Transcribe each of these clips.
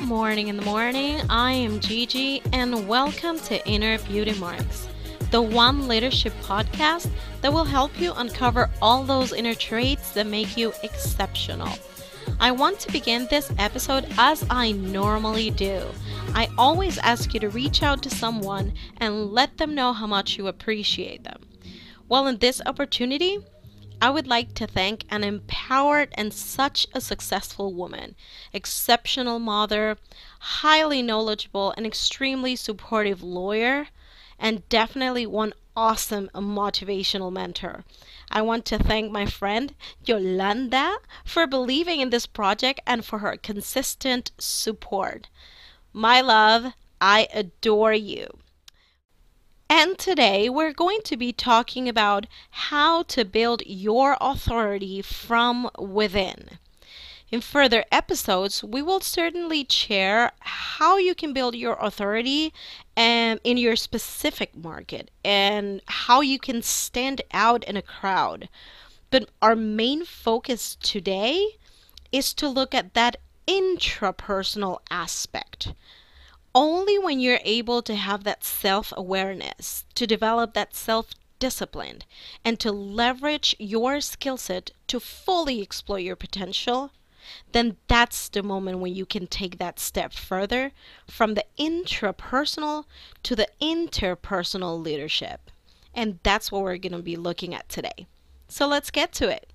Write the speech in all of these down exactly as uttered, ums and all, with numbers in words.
morning in the morning. I am Gigi and welcome to Inner Beauty Marks, the one leadership podcast that will help you uncover all those inner traits that make you exceptional. I want to begin this episode as I normally do. I always ask you to reach out to someone and let them know how much you appreciate them. Well, in this opportunity, I would like to thank an empowered and such a successful woman, exceptional mother, highly knowledgeable and extremely supportive lawyer, and definitely one awesome motivational mentor. I want to thank my friend Yolanda for believing in this project and for her consistent support. My love, I adore you. And today we're going to be talking about how to build your authority from within. In further episodes, we will certainly share how you can build your authority um, in your specific market and how you can stand out in a crowd. But our main focus today is to look at that intrapersonal aspect. Only when you're able to have that self-awareness, to develop that self-discipline, and to leverage your skill set to fully explore your potential, then that's the moment when you can take that step further from the intrapersonal to the interpersonal leadership. And that's what we're going to be looking at today. So let's get to it.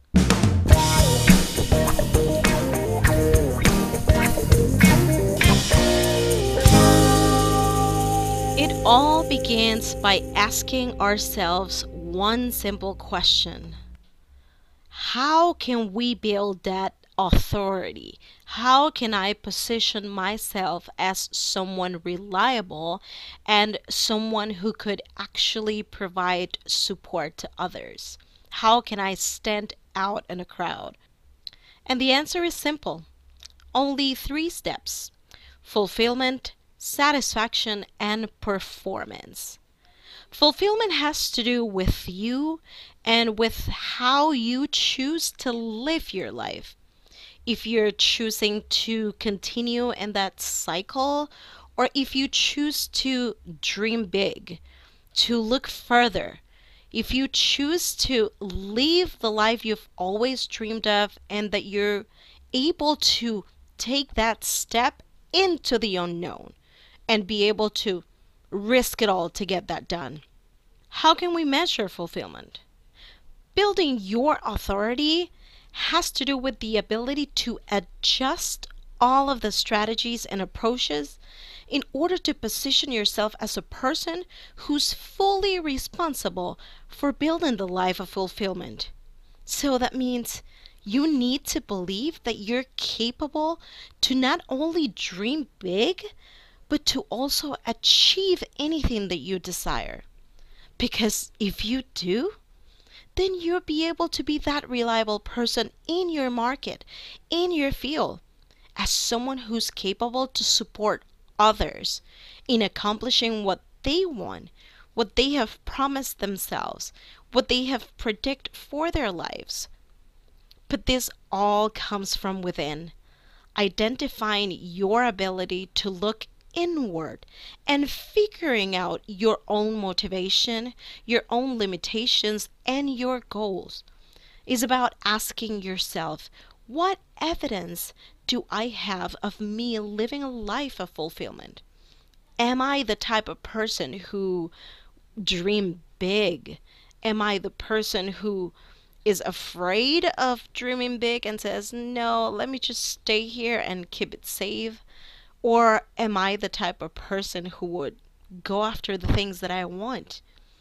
It all begins by asking ourselves one simple question. How can we build that authority? How can I position myself as someone reliable and someone who could actually provide support to others? How can I stand out in a crowd? And the answer is simple. Only three steps: fulfillment, satisfaction, and performance. Fulfillment has to do with you and with how you choose to live your life. If you're choosing to continue in that cycle, or if you choose to dream big, to look further, if you choose to live the life you've always dreamed of and that you're able to take that step into the unknown and be able to risk it all to get that done. How can we measure fulfillment? Building your authority has to do with the ability to adjust all of the strategies and approaches in order to position yourself as a person who's fully responsible for building the life of fulfillment. So that means you need to believe that you're capable to not only dream big, but to also achieve anything that you desire. Because if you do, then you'll be able to be that reliable person in your market, in your field, as someone who's capable to support others in accomplishing what they want, what they have promised themselves, what they have predicted for their lives. But this all comes from within, identifying your ability to look inward and figuring out your own motivation, your own limitations, and your goals is about asking yourself, what evidence do I have of me living a life of fulfillment? Am I the type of person who dream big? Am I the person who is afraid of dreaming big and says, no, let me just stay here and keep it safe? Or am I the type of person who would go after the things that I want?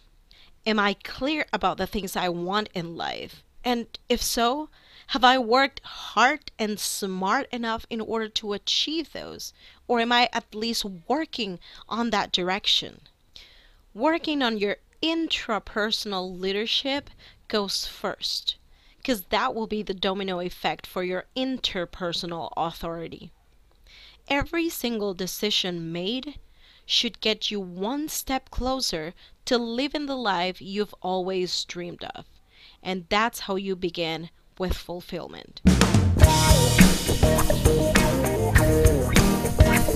Am I clear about the things I want in life? And if so, have I worked hard and smart enough in order to achieve those? Or am I at least working on that direction? Working on your intrapersonal leadership goes first, because that will be the domino effect for your interpersonal authority. Every single decision made should get you one step closer to living the life you've always dreamed of. And that's how you begin with fulfillment.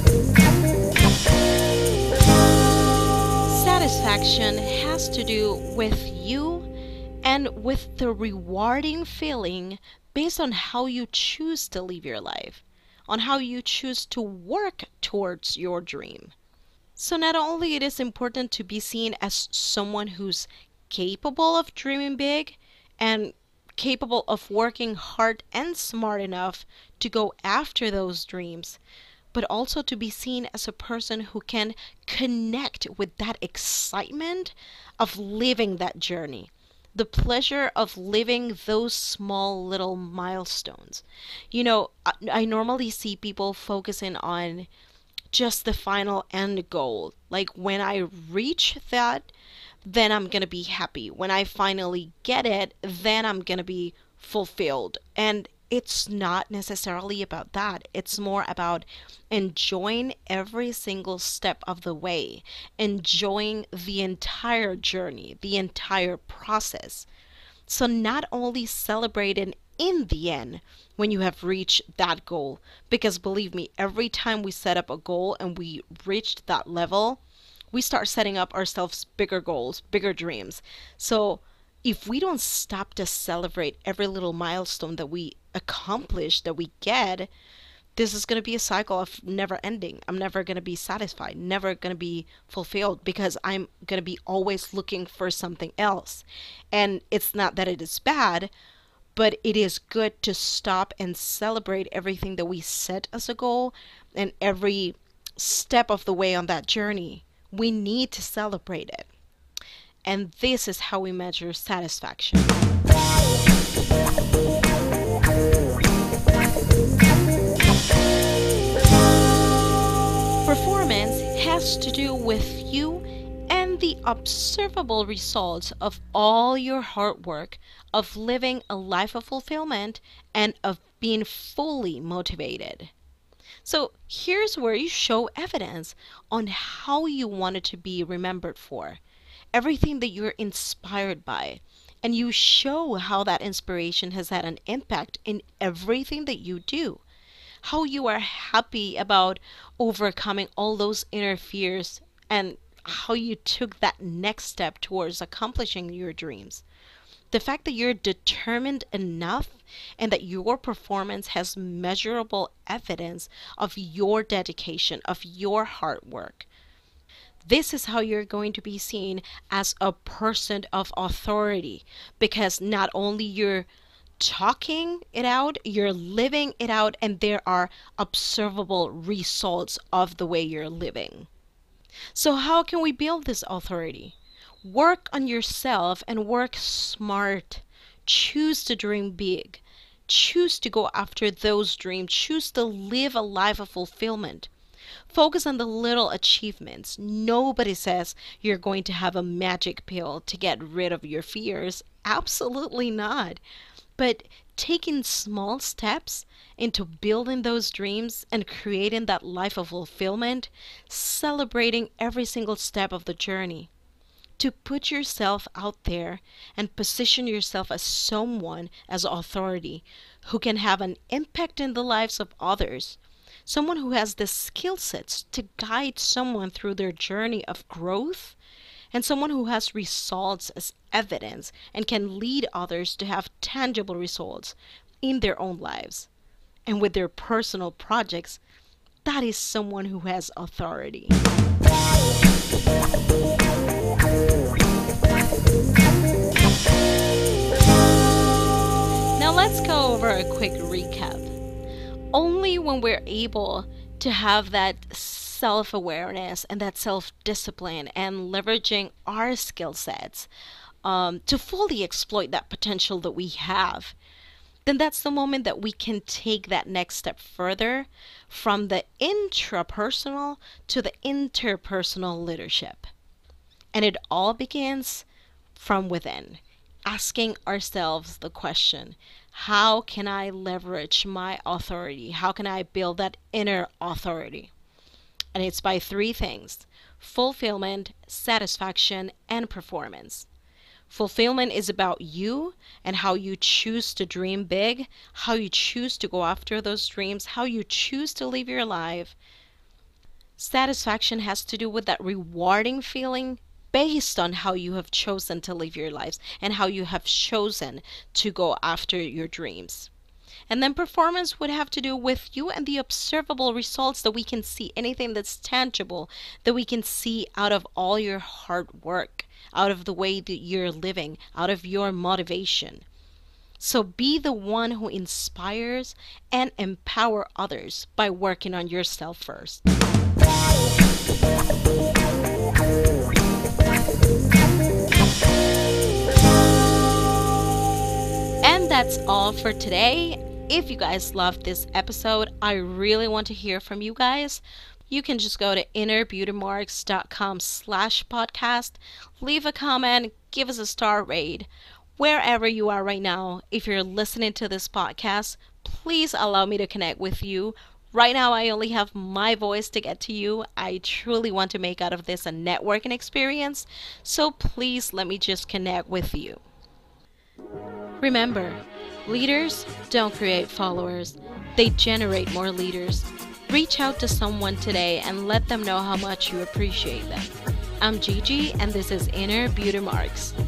Satisfaction has to do with you and with the rewarding feeling based on how you choose to live your life, on how you choose to work towards your dream. So not only it is important to be seen as someone who's capable of dreaming big and capable of working hard and smart enough to go after those dreams, but also to be seen as a person who can connect with that excitement of living that journey. The pleasure of living those small little milestones. You know, I, I normally see people focusing on just the final end goal. Like when I reach that, then I'm going to be happy. When I finally get it, then I'm going to be fulfilled. And it's not necessarily about that. It's more about enjoying every single step of the way, enjoying the entire journey, the entire process. So not only celebrating in the end when you have reached that goal, because believe me, every time we set up a goal and we reached that level, we start setting up ourselves bigger goals, bigger dreams. So if we don't stop to celebrate every little milestone that we accomplish, that we get, this is going to be a cycle of never ending. I'm never going to be satisfied, never going to be fulfilled because I'm going to be always looking for something else. And it's not that it is bad, but it is good to stop and celebrate everything that we set as a goal and every step of the way on that journey. We need to celebrate it. And this is how we measure satisfaction. Performance has to do with you and the observable results of all your hard work, of living a life of fulfillment, and of being fully motivated. So here's where you show evidence on how you wanted to be remembered for, everything that you're inspired by, and you show how that inspiration has had an impact in everything that you do, how you are happy about overcoming all those inner fears and how you took that next step towards accomplishing your dreams. The fact that you're determined enough and that your performance has measurable evidence of your dedication, of your hard work. This is how you're going to be seen as a person of authority, because not only you're talking it out, you're living it out, and there are observable results of the way you're living. So, how can we build this authority? Work on yourself and work smart. Choose to dream big. Choose to go after those dreams. Choose to live a life of fulfillment. Focus on the little achievements. Nobody says you're going to have a magic pill to get rid of your fears. Absolutely not. But taking small steps into building those dreams and creating that life of fulfillment, celebrating every single step of the journey. To put yourself out there and position yourself as someone as authority who can have an impact in the lives of others, someone who has the skill sets to guide someone through their journey of growth, and someone who has results as evidence and can lead others to have tangible results in their own lives and with their personal projects. That is someone who has authority. Now let's go over a quick recap. Only when we're able to have that self-awareness and that self-discipline and leveraging our skill sets um, to fully exploit that potential that we have, then that's the moment that we can take that next step further from the intrapersonal to the interpersonal leadership. And it all begins from within, asking ourselves the question, how can I leverage my authority? How can I build that inner authority? And it's by three things: fulfillment, satisfaction, and performance. Fulfillment is about you and how you choose to dream big, how you choose to go after those dreams, how you choose to live your life. Satisfaction has to do with that rewarding feeling based on how you have chosen to live your lives and how you have chosen to go after your dreams. And then performance would have to do with you and the observable results that we can see, anything that's tangible that we can see out of all your hard work, out of the way that you're living, out of your motivation. So be the one who inspires and empower others by working on yourself first. And that's all for today. If you guys loved this episode, I really want to hear from you guys. You can just go to innerbeautymarks.com slash podcast, leave a comment, give us a star rate. Wherever you are right now, if you're listening to this podcast, please allow me to connect with you. Right now, I only have my voice to get to you. I truly want to make out of this a networking experience, so please let me just connect with you. Remember, leaders don't create followers, they generate more leaders. Reach out to someone today and let them know how much you appreciate them. I'm Gigi, and this is Inner Beauty Marks.